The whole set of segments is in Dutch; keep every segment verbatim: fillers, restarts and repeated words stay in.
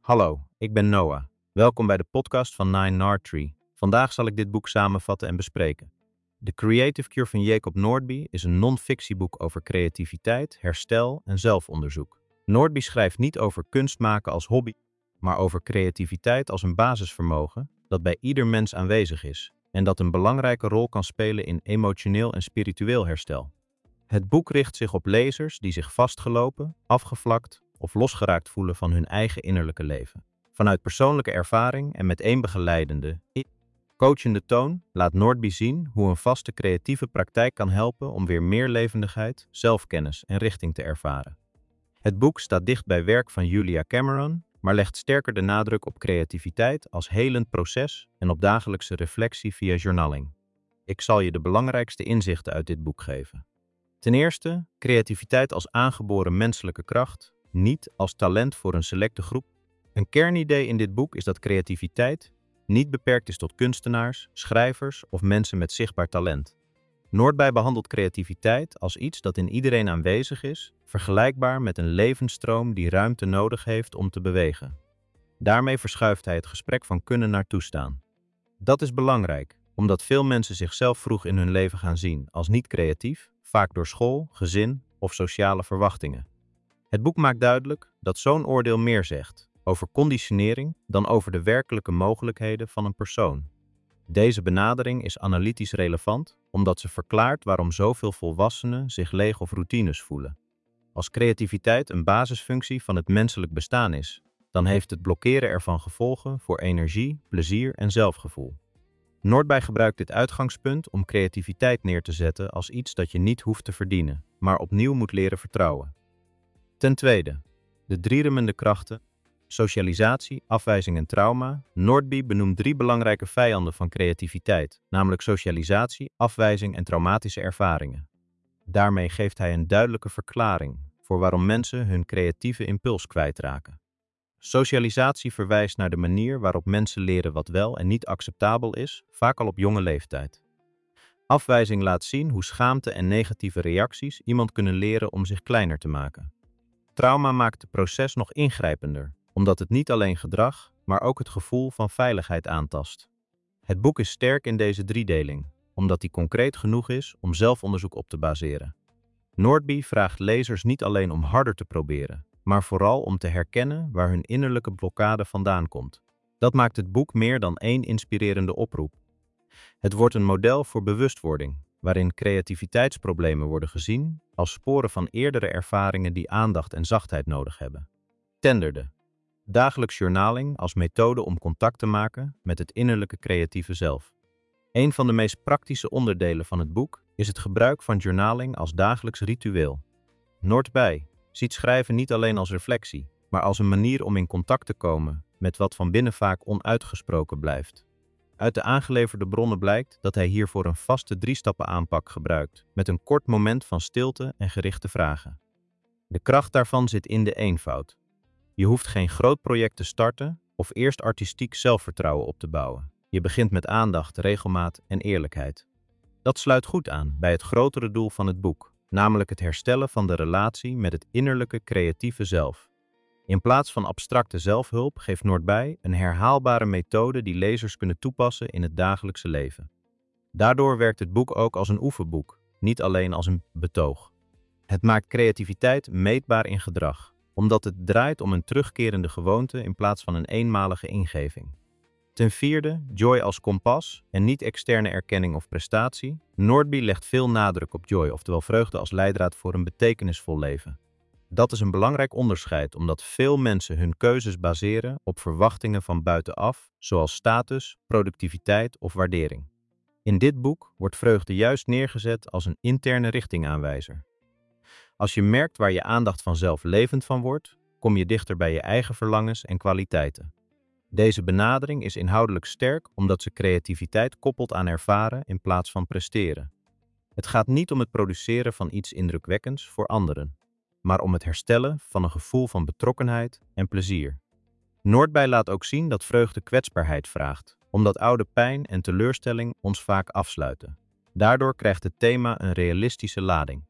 Hallo, ik ben Noah. Welkom bij de podcast van Nine Nard Tree. Vandaag zal ik dit boek samenvatten en bespreken. The Creative Cure van Jacob Nordby is een non-fictieboek over creativiteit, herstel en zelfonderzoek. Nordby schrijft niet over kunst maken als hobby, maar over creativiteit als een basisvermogen dat bij ieder mens aanwezig is en dat een belangrijke rol kan spelen in emotioneel en spiritueel herstel. Het boek richt zich op lezers die zich vastgelopen, afgevlakt of losgeraakt voelen van hun eigen innerlijke leven. Vanuit persoonlijke ervaring en met één begeleidende, coachende toon laat Nordby zien hoe een vaste creatieve praktijk kan helpen om weer meer levendigheid, zelfkennis en richting te ervaren. Het boek staat dicht bij werk van Julia Cameron, maar legt sterker de nadruk op creativiteit als helend proces en op dagelijkse reflectie via journaling. Ik zal je de belangrijkste inzichten uit dit boek geven. Ten eerste, creativiteit als aangeboren menselijke kracht, niet als talent voor een selecte groep. Een kernidee in dit boek is dat creativiteit niet beperkt is tot kunstenaars, schrijvers of mensen met zichtbaar talent. Nordby behandelt creativiteit als iets dat in iedereen aanwezig is, vergelijkbaar met een levensstroom die ruimte nodig heeft om te bewegen. Daarmee verschuift hij het gesprek van kunnen naar toestaan. Dat is belangrijk, omdat veel mensen zichzelf vroeg in hun leven gaan zien als niet creatief, vaak door school, gezin of sociale verwachtingen. Het boek maakt duidelijk dat zo'n oordeel meer zegt over conditionering dan over de werkelijke mogelijkheden van een persoon. Deze benadering is analytisch relevant omdat ze verklaart waarom zoveel volwassenen zich leeg of routines voelen. Als creativiteit een basisfunctie van het menselijk bestaan is, dan heeft het blokkeren ervan gevolgen voor energie, plezier en zelfgevoel. Nordby gebruikt dit uitgangspunt om creativiteit neer te zetten als iets dat je niet hoeft te verdienen, maar opnieuw moet leren vertrouwen. Ten tweede, de drie remmende krachten, socialisatie, afwijzing en trauma. Nordby benoemt drie belangrijke vijanden van creativiteit, namelijk socialisatie, afwijzing en traumatische ervaringen. Daarmee geeft hij een duidelijke verklaring voor waarom mensen hun creatieve impuls kwijtraken. Socialisatie verwijst naar de manier waarop mensen leren wat wel en niet acceptabel is, vaak al op jonge leeftijd. Afwijzing laat zien hoe schaamte en negatieve reacties iemand kunnen leren om zich kleiner te maken. Trauma maakt het proces nog ingrijpender, omdat het niet alleen gedrag, maar ook het gevoel van veiligheid aantast. Het boek is sterk in deze driedeling, omdat die concreet genoeg is om zelfonderzoek op te baseren. Nordby vraagt lezers niet alleen om harder te proberen, maar vooral om te herkennen waar hun innerlijke blokkade vandaan komt. Dat maakt het boek meer dan één inspirerende oproep. Het wordt een model voor bewustwording, waarin creativiteitsproblemen worden gezien als sporen van eerdere ervaringen die aandacht en zachtheid nodig hebben. Ten derde, dagelijks journaling als methode om contact te maken met het innerlijke creatieve zelf. Een van de meest praktische onderdelen van het boek is het gebruik van journaling als dagelijks ritueel. Nordby ziet schrijven niet alleen als reflectie, maar als een manier om in contact te komen met wat van binnen vaak onuitgesproken blijft. Uit de aangeleverde bronnen blijkt dat hij hiervoor een vaste drie-stappen aanpak gebruikt, met een kort moment van stilte en gerichte vragen. De kracht daarvan zit in de eenvoud. Je hoeft geen groot project te starten of eerst artistiek zelfvertrouwen op te bouwen. Je begint met aandacht, regelmaat en eerlijkheid. Dat sluit goed aan bij het grotere doel van het boek, namelijk het herstellen van de relatie met het innerlijke creatieve zelf. In plaats van abstracte zelfhulp geeft Nordby een herhaalbare methode die lezers kunnen toepassen in het dagelijkse leven. Daardoor werkt het boek ook als een oefenboek, niet alleen als een betoog. Het maakt creativiteit meetbaar in gedrag, omdat het draait om een terugkerende gewoonte in plaats van een eenmalige ingeving. Ten vierde, joy als kompas en niet externe erkenning of prestatie. Nordby legt veel nadruk op joy, oftewel vreugde als leidraad voor een betekenisvol leven. Dat is een belangrijk onderscheid, omdat veel mensen hun keuzes baseren op verwachtingen van buitenaf, zoals status, productiviteit of waardering. In dit boek wordt vreugde juist neergezet als een interne richtingaanwijzer. Als je merkt waar je aandacht vanzelf levend van wordt, kom je dichter bij je eigen verlangens en kwaliteiten. Deze benadering is inhoudelijk sterk omdat ze creativiteit koppelt aan ervaren in plaats van presteren. Het gaat niet om het produceren van iets indrukwekkends voor anderen, maar om het herstellen van een gevoel van betrokkenheid en plezier. Nordby laat ook zien dat vreugde kwetsbaarheid vraagt, omdat oude pijn en teleurstelling ons vaak afsluiten. Daardoor krijgt het thema een realistische lading.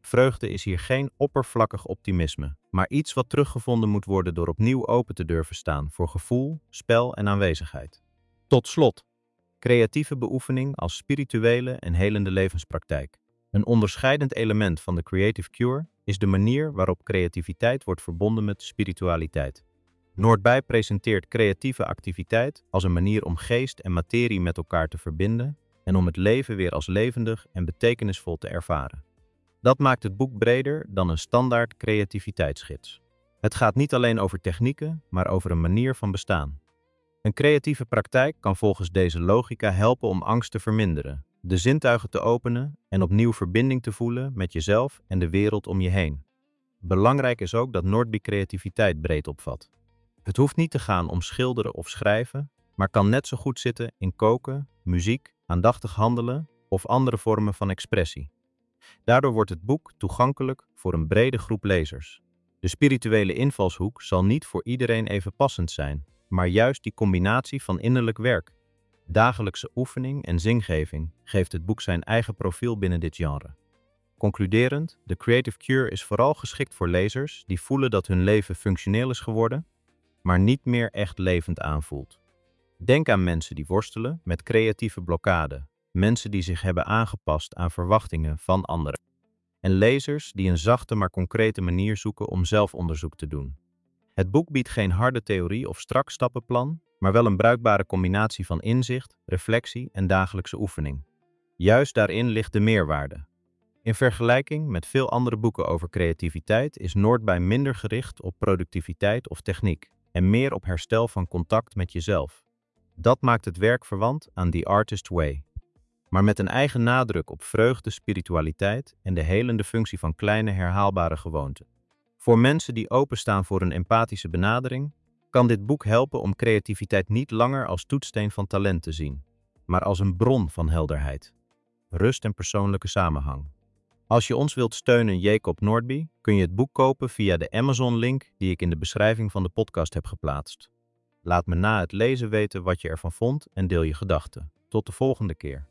Vreugde is hier geen oppervlakkig optimisme, maar iets wat teruggevonden moet worden door opnieuw open te durven staan voor gevoel, spel en aanwezigheid. Tot slot, creatieve beoefening als spirituele en helende levenspraktijk. Een onderscheidend element van de Creative Cure is de manier waarop creativiteit wordt verbonden met spiritualiteit. Noordbij presenteert creatieve activiteit als een manier om geest en materie met elkaar te verbinden en om het leven weer als levendig en betekenisvol te ervaren. Dat maakt het boek breder dan een standaard creativiteitsgids. Het gaat niet alleen over technieken, maar over een manier van bestaan. Een creatieve praktijk kan volgens deze logica helpen om angst te verminderen, de zintuigen te openen en opnieuw verbinding te voelen met jezelf en de wereld om je heen. Belangrijk is ook dat Nordby creativiteit breed opvat. Het hoeft niet te gaan om schilderen of schrijven, maar kan net zo goed zitten in koken, muziek, aandachtig handelen of andere vormen van expressie. Daardoor wordt het boek toegankelijk voor een brede groep lezers. De spirituele invalshoek zal niet voor iedereen even passend zijn, maar juist die combinatie van innerlijk werk, dagelijkse oefening en zingeving geeft het boek zijn eigen profiel binnen dit genre. Concluderend, The Creative Cure is vooral geschikt voor lezers die voelen dat hun leven functioneel is geworden, maar niet meer echt levend aanvoelt. Denk aan mensen die worstelen met creatieve blokkade, mensen die zich hebben aangepast aan verwachtingen van anderen, en lezers die een zachte maar concrete manier zoeken om zelfonderzoek te doen. Het boek biedt geen harde theorie of strak stappenplan, maar wel een bruikbare combinatie van inzicht, reflectie en dagelijkse oefening. Juist daarin ligt de meerwaarde. In vergelijking met veel andere boeken over creativiteit is Noordbij minder gericht op productiviteit of techniek en meer op herstel van contact met jezelf. Dat maakt het werk verwant aan The Artist Way, maar met een eigen nadruk op vreugde, spiritualiteit en de helende functie van kleine herhaalbare gewoonten. Voor mensen die openstaan voor een empathische benadering, kan dit boek helpen om creativiteit niet langer als toetssteen van talent te zien, maar als een bron van helderheid, rust en persoonlijke samenhang. Als je ons wilt steunen, Jacob Nordby, kun je het boek kopen via de Amazon-link die ik in de beschrijving van de podcast heb geplaatst. Laat me na het lezen weten wat je ervan vond en deel je gedachten. Tot de volgende keer.